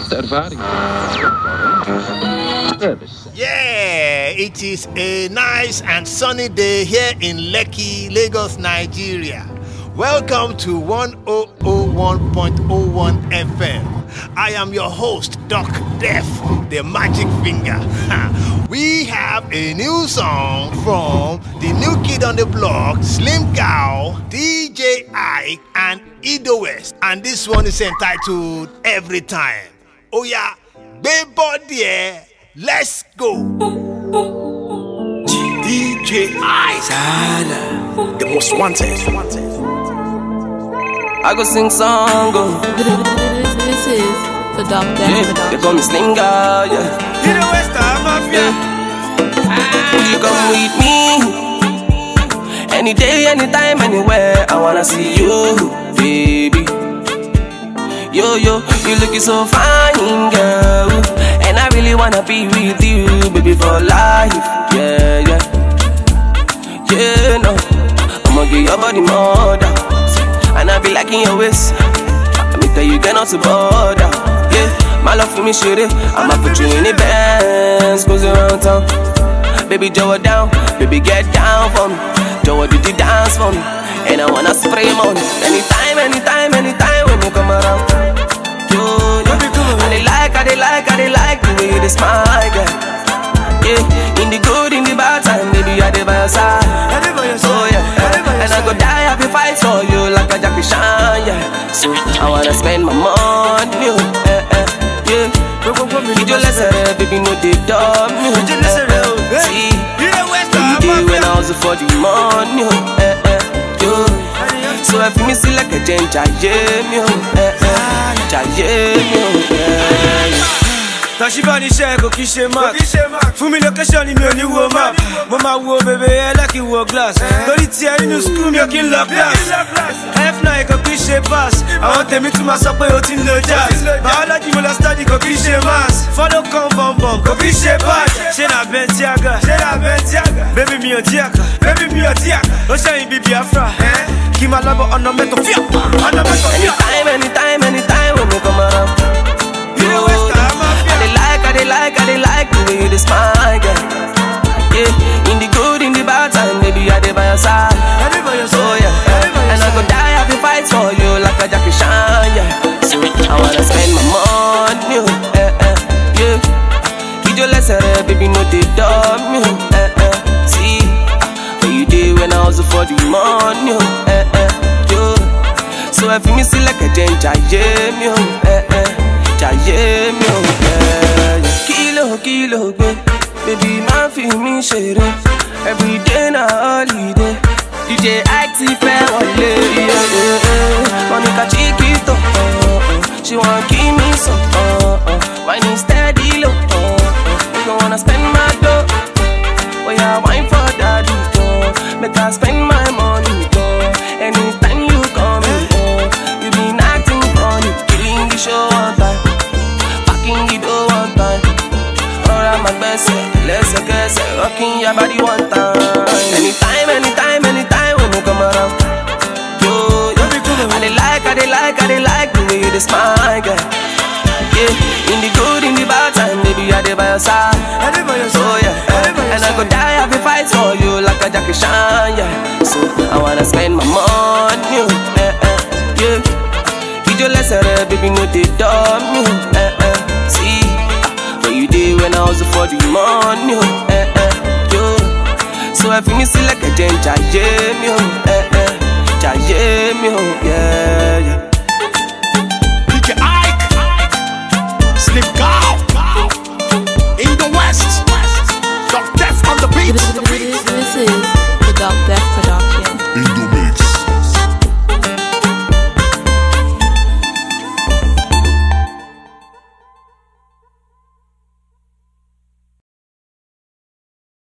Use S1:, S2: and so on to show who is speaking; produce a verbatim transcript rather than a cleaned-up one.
S1: Slechte ervaring.
S2: Yeah, it is a nice and sunny day here in Lekki, Lagos, Nigeria. Welcome to one thousand one point zero one F M. I am your host, Doc Def, the Magic Finger. We have a new song from the new kid on the block, Slim Cow, D J Ike, and Ido West. And this one is entitled Every Time. Oh yeah, baby body, let's go.
S3: D J Ike, the most wanted. I go sing song, go.
S4: This is the Doc Def
S3: Yeah,
S4: production.
S3: they call me Slim Guy, yeah.
S2: You know West Ham Mafia.
S3: You come with me any day, anytime, anywhere. I wanna see you, baby. Yo, yo, you looking so fine, girl. And I really wanna be with you, baby, for life. Yeah, yeah. Yeah, no, I'ma give your body more down. And I be liking your waist. Let me tell you, get not to bother. Yeah, my love for me, shit it. I'ma put you in the bands, goes around town. Baby, Joe down, baby, get down for me. Joe, do the dance for me. And I wanna spray money. Anytime, anytime, anytime when you come around. Yo, yo, I they like, I they like, I they like the way they smile, girl. Yeah, in the good, in the bad time, baby, I dey by your side. Oh yeah, yeah. And I go die, I be fight for you like a Jackie Chan, yeah. So I wanna spend my money, oh, eh, eh, yeah. You just listen, baby, no they dumb, you eh, eh. See, you did when I was for the money, oh, eh, eh, yo. So if me see like a ginger, yeah, me, oh, eh, eh, yeah, me, oh, yeah.
S5: Tashiba ni share ko kishe mark fún mi location ni mi ò ní wo map mo ma wo bebe ẹ like wo glass torí tí ẹ nínú school mi ò kí n lọ class F nine ko kishe pass àwọn tèmi tún ma sọ pé o ti ń lo jazz biology mo lọ study ko kishe mass follow come bum bum ko kishe bad ṣe na Bentiaga ṣe na Bentiaga baby mi ò díàkà baby mi ò díàkà ó ṣẹ́yìn bíbí afra kí ma lọ́bọ̀ ọ̀nà mẹ́tọ̀ fíà ọ̀nà mẹ́tọ̀ fíà.
S3: Anytime, anytime, anytime when you come around.
S5: You know West Ham Mafia.
S3: I they like, I they like, I they like the way they smile, girl. Yeah, in the good, in the bad time, baby, I dey by your side. Oh yeah, yeah. And I go die, I be fight for you like a Jackie Chan, yeah. So I wanna spend my money, oh, eh, eh, yeah. You just listen, baby, no they dumb, oh, eh, eh. See, what you did when I was for the money, oh, eh, eh, yo. So if me see like a ginger, yeah, me, oh, eh, eh. Yeah, me, oh, yeah, yeah. Kilo, kilo, baby, baby, man, feel me share. Every day na holiday. D J Active only, yeah, yeah, yeah. Monica Chiquito, oh, oh. She wanna give me some, oh, oh. Wine is steady, low, oh, oh. You don't wanna spend my dough. Oh yeah, wine for daddy, oh. Make her spend my money, oh. Anytime you come in, oh. You been acting funny, killing the show on time. It all one time. Alright, my best, let's get it. Rocking your body one time. Anytime, anytime, anytime when you come around. Yo, yo, I they like, I they like, I they like the way they smile, girl. Yeah, in the good, in the bad time, baby, I dey by your side. Oh yeah, yeah. And I go die, I be fight for you like a Jackie Chan, yeah. So I wanna spend my money, oh, eh, eh, yeah. You just listen, baby, no they dumb, oh, eh, eh. See, what you did when I was for the money, oh, eh, eh, yo. So if me see like a ginger,